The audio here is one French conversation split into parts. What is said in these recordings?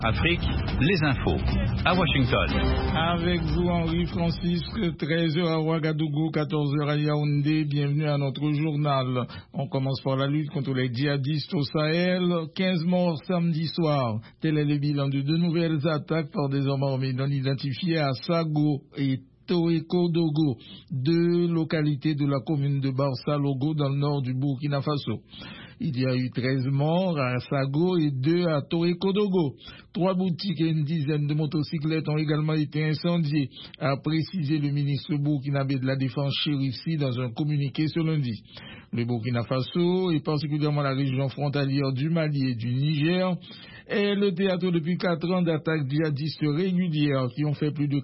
Afrique, les infos. À Washington. Avec vous, Henri Francis, 13h à Ouagadougou, 14h à Yaoundé. Bienvenue à notre journal. On commence par la lutte contre les djihadistes au Sahel. 15 morts samedi soir. Tel est le bilan de deux nouvelles attaques par des hommes armés non identifiés à Sago et Toekodogo, deux localités de la commune de Barça-Logo dans le nord du Burkina Faso. Il y a eu 13 morts à Sago et 2 à Toekodogo. 3 boutiques et une dizaine de motocyclettes ont également été incendiées, a précisé le ministre burkinabé de la Défense Chérifsi dans un communiqué ce lundi. Le Burkina Faso, et particulièrement la région frontalière du Mali et du Niger, est le théâtre depuis 4 ans d'attaques djihadistes régulières qui ont fait plus de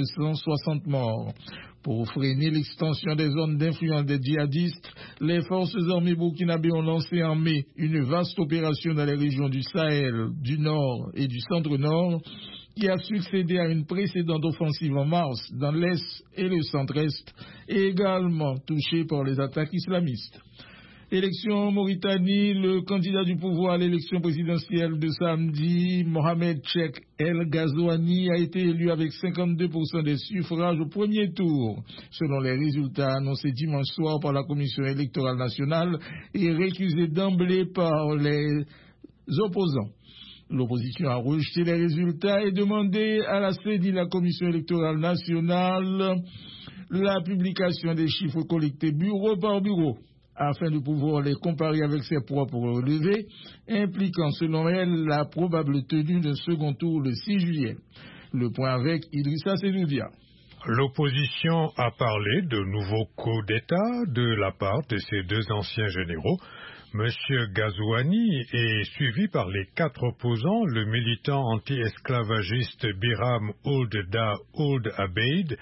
460 morts. Pour freiner l'extension des zones d'influence des djihadistes, les forces armées burkinabées ont lancé en mai une vaste opération dans les régions du Sahel, du Nord et du Centre-Nord, qui a succédé à une précédente offensive en mars dans l'Est et le Centre-Est, et également touchée par les attaques islamistes. Élection en Mauritanie, le candidat du pouvoir à l'élection présidentielle de samedi, Mohamed Cheick El Ghazouani, a été élu avec 52% des suffrages au premier tour, selon les résultats annoncés dimanche soir par la Commission électorale nationale et récusés d'emblée par les opposants. L'opposition a rejeté les résultats et demandé à la CENI, la Commission électorale nationale, la publication des chiffres collectés bureau par bureau, afin de pouvoir les comparer avec ses propres relevés, impliquant selon elle la probable tenue d'un second tour le 6 juillet. Le point avec Idrissa Seloudia. L'opposition a parlé de nouveaux coups d'État de la part de ces deux anciens généraux. Monsieur Ghazouani est suivi par les 4 opposants, le militant anti-esclavagiste Biram Ould Da Ould Abeid,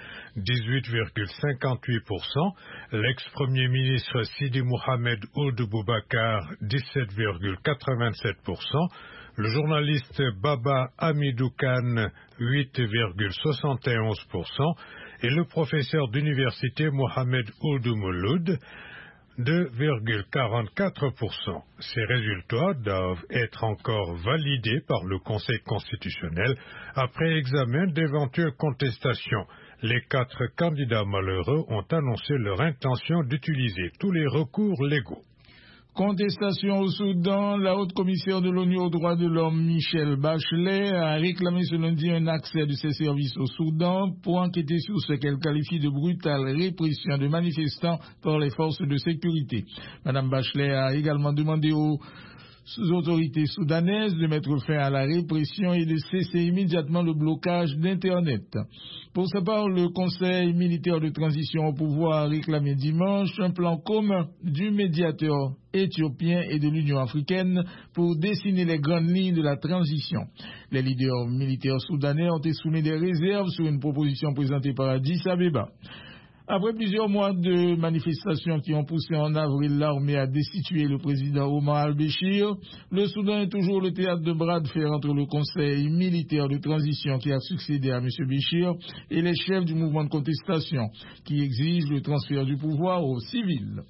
18,58%, l'ex-premier ministre Sidi Mohamed Ould Boubacar, 17,87%, le journaliste Baba Hamidou Kane, 8,71%, et le professeur d'université Mohamed Ould Mouloud, 2,44%. Ces résultats doivent être encore validés par le Conseil constitutionnel après examen d'éventuelles contestations. Les 4 candidats malheureux ont annoncé leur intention d'utiliser tous les recours légaux. Contestation au Soudan, la haute commissaire de l'ONU aux droits de l'homme, Michelle Bachelet, a réclamé ce lundi un accès de ses services au Soudan pour enquêter sur ce qu'elle qualifie de brutale répression de manifestants par les forces de sécurité. Madame Bachelet a également demandé aux autorités soudanaises de mettre fin à la répression et de cesser immédiatement le blocage d'Internet. Pour sa part, le Conseil militaire de transition au pouvoir a réclamé dimanche un plan commun du médiateur éthiopien et de l'Union africaine pour dessiner les grandes lignes de la transition. Les leaders militaires soudanais ont soumis des réserves sur une proposition présentée par Addis Abeba. Après plusieurs mois de manifestations qui ont poussé en avril l'armée à destituer le président Omar al-Béchir, le Soudan est toujours le théâtre de bras de fer entre le conseil militaire de transition qui a succédé à M. Béchir et les chefs du mouvement de contestation qui exigent le transfert du pouvoir aux civils.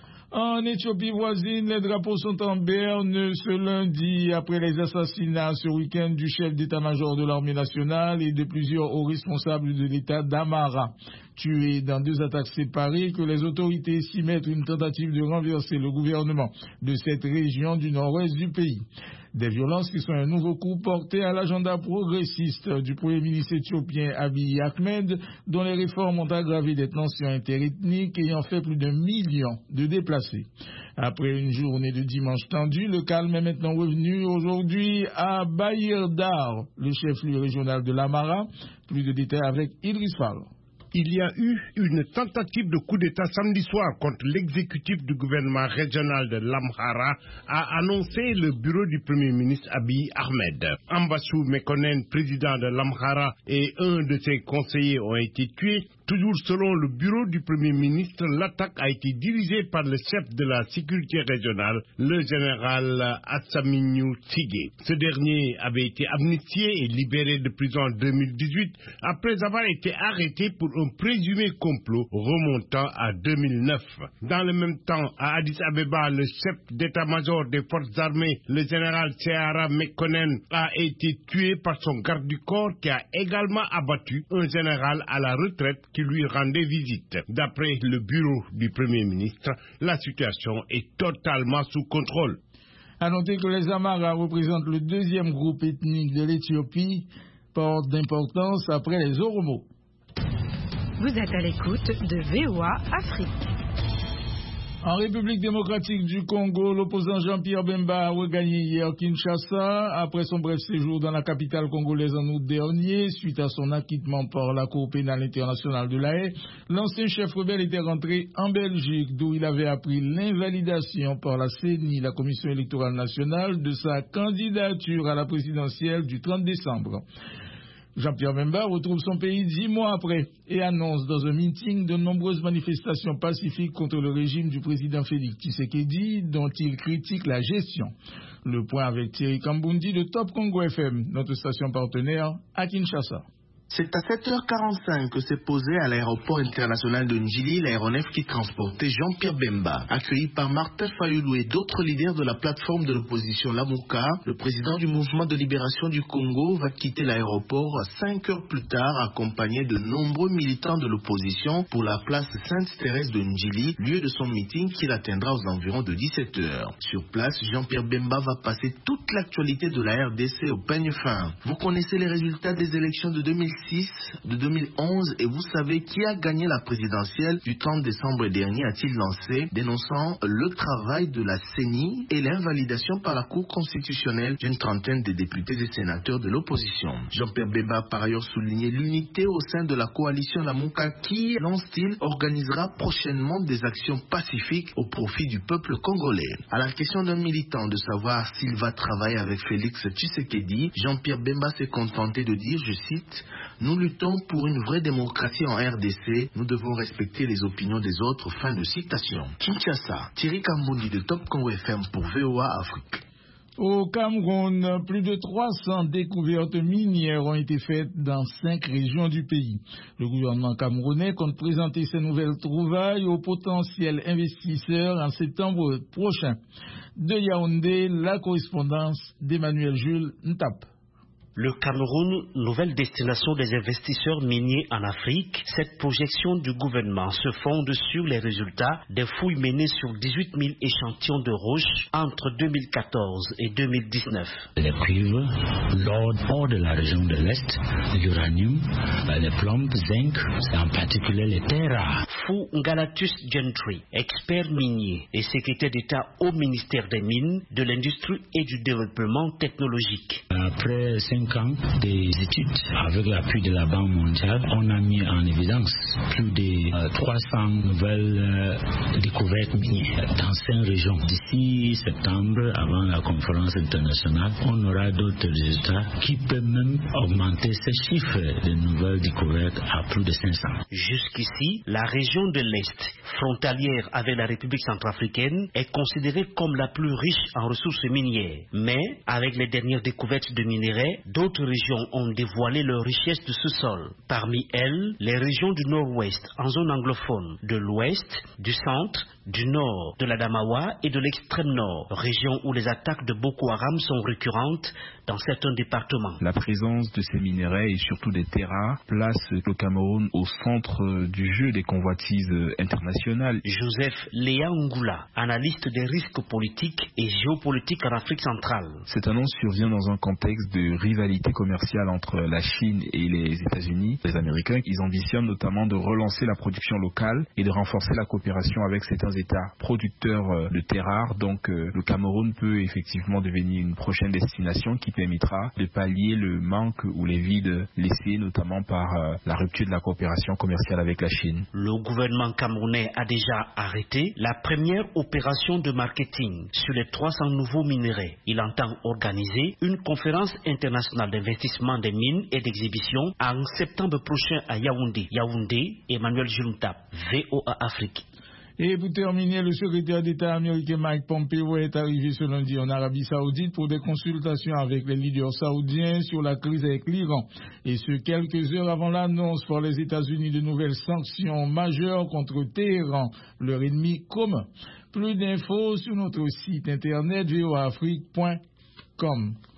En Éthiopie voisine, les drapeaux sont en berne ce lundi après les assassinats ce week-end du chef d'état-major de l'armée nationale et de plusieurs hauts responsables de l'état d'Amara, tués dans 2 attaques séparées que les autorités estimaient une tentative de renverser le gouvernement de cette région du nord-ouest du pays. Des violences qui sont un nouveau coup porté à l'agenda progressiste du Premier ministre éthiopien Abiy Ahmed, dont les réformes ont aggravé des tensions interethniques ayant fait plus d'1 million de déplacés. Après une journée de dimanche tendue, le calme est maintenant revenu aujourd'hui à Bayir-Dar, le chef-lieu régional de l'Amara. Plus de détails avec Idriss Fall. Il y a eu une tentative de coup d'État samedi soir contre l'exécutif du gouvernement régional de l'Amhara, a annoncé le bureau du Premier ministre Abiy Ahmed. Ambassou Mekonnen, président de l'Amhara, et un de ses conseillers ont été tués, Toujours selon le bureau du Premier ministre, l'attaque a été dirigée par le chef de la sécurité régionale, le général Assamignou Tigé. Ce dernier avait été amnistié et libéré de prison en 2018 après avoir été arrêté pour un présumé complot remontant à 2009. Dans le même temps, à Addis Abeba, le chef d'état-major des forces armées, le général Seara Mekonnen, a été tué par son garde du corps qui a également abattu un général à la retraite qui lui rendait visite. D'après le bureau du Premier ministre, la situation est totalement sous contrôle. À noter que les Amharas représentent le deuxième groupe ethnique de l'Éthiopie, porte d'importance après les Oromo. Vous êtes à l'écoute de VOA Afrique. En République démocratique du Congo, l'opposant Jean-Pierre Bemba a regagné hier Kinshasa après son bref séjour dans la capitale congolaise en août dernier. Suite à son acquittement par la Cour pénale internationale de La Haye, l'ancien chef rebelle était rentré en Belgique, d'où il avait appris l'invalidation par la CENI, la Commission électorale nationale, de sa candidature à la présidentielle du 30 décembre. Jean-Pierre Bemba retrouve son pays 10 mois après et annonce dans un meeting de nombreuses manifestations pacifiques contre le régime du président Félix Tshisekedi dont il critique la gestion. Le point avec Thierry Kambundi de Top Congo FM, notre station partenaire à Kinshasa. C'est à 7h45 que s'est posé à l'aéroport international de Njili l'aéronef qui transportait Jean-Pierre Bemba. Accueilli par Martin Fayulu et d'autres leaders de la plateforme de l'opposition Lamuka, le président du mouvement de libération du Congo va quitter l'aéroport 5 heures plus tard, accompagné de nombreux militants de l'opposition pour la place Sainte-Thérèse de Njili, lieu de son meeting qu'il atteindra aux environs de 17h. Sur place, Jean-Pierre Bemba va passer toute l'actualité de la RDC au peigne fin. Vous connaissez les résultats des élections de 2006, de 2011 et vous savez qui a gagné la présidentielle du 30 décembre dernier, a-t-il lancé, dénonçant le travail de la CENI et l'invalidation par la Cour constitutionnelle d'une trentaine de députés et sénateurs de l'opposition. Jean-Pierre Bemba a par ailleurs souligné l'unité au sein de la coalition Lamuka qui, lance-t-il, organisera prochainement des actions pacifiques au profit du peuple congolais. À la question d'un militant de savoir s'il va travailler avec Félix Tshisekedi, Jean-Pierre Bemba s'est contenté de dire, je cite, « Nous luttons pour une vraie démocratie en RDC. Nous devons respecter les opinions des autres. » Fin de citation. Kinshasa, Thierry Kambundi de Top Congo FM pour VOA Afrique. Au Cameroun, plus de 300 découvertes minières ont été faites dans 5 régions du pays. Le gouvernement camerounais compte présenter ces nouvelles trouvailles aux potentiels investisseurs en septembre prochain. De Yaoundé, la correspondance d'Emmanuel Jules Ntap. Le Cameroun, nouvelle destination des investisseurs miniers en Afrique, cette projection du gouvernement se fonde sur les résultats des fouilles menées sur 18 000 échantillons de roches entre 2014 et 2019. Les cuivres, l'or hors de la région de l'Est, l'uranium, les plombes, zinc, en particulier les terres rares. Fou Ngalatus Gentry, expert minier et secrétaire d'État au ministère des Mines, de l'Industrie et du Développement technologique. Après 5 ans des études avec l'appui de la Banque mondiale, on a mis en évidence plus de 300 nouvelles découvertes minières dans 5 régions. D'ici septembre, avant la conférence internationale, on aura d'autres résultats qui peuvent même augmenter ces chiffres de nouvelles découvertes à plus de 500. Jusqu'ici, la région de l'Est, frontalière avec la République centrafricaine, est considérée comme la plus riche en ressources minières. Mais, avec les dernières découvertes de minerais, d'autres régions ont dévoilé leur richesse de sous-sol. Parmi elles, les régions du nord-ouest en zone anglophone, de l'ouest, du centre, du nord, de l'Adamawa et de l'extrême nord, régions où les attaques de Boko Haram sont récurrentes dans certains départements. La présence de ces minerais et surtout des terres rares place le Cameroun au centre du jeu des convoitises internationales. Joseph Léa Ngula, analyste des risques politiques et géopolitiques en Afrique centrale. Cette annonce survient dans un contexte de rivalité commerciale entre la Chine et les États-Unis. Les Américains, ils ambitionnent notamment de relancer la production locale et de renforcer la coopération avec certains États producteurs de terres rares. Donc le Cameroun peut effectivement devenir une prochaine destination qui permettra de pallier le manque ou les vides laissés notamment par la rupture de la coopération commerciale avec la Chine. Le gouvernement camerounais a déjà arrêté la première opération de marketing sur les 300 nouveaux minerais. Il entend organiser une conférence internationale d'investissement des mines et d'exhibition en septembre prochain à Yaoundé. Yaoundé, Emmanuel Juntap, VOA Afrique. Et pour terminer, le secrétaire d'État américain Mike Pompeo est arrivé ce lundi en Arabie Saoudite pour des consultations avec les leaders saoudiens sur la crise avec l'Iran. Et ce, quelques heures avant l'annonce par les États-Unis de nouvelles sanctions majeures contre Téhéran, leur ennemi commun. Plus d'infos sur notre site internet voaafrique.com.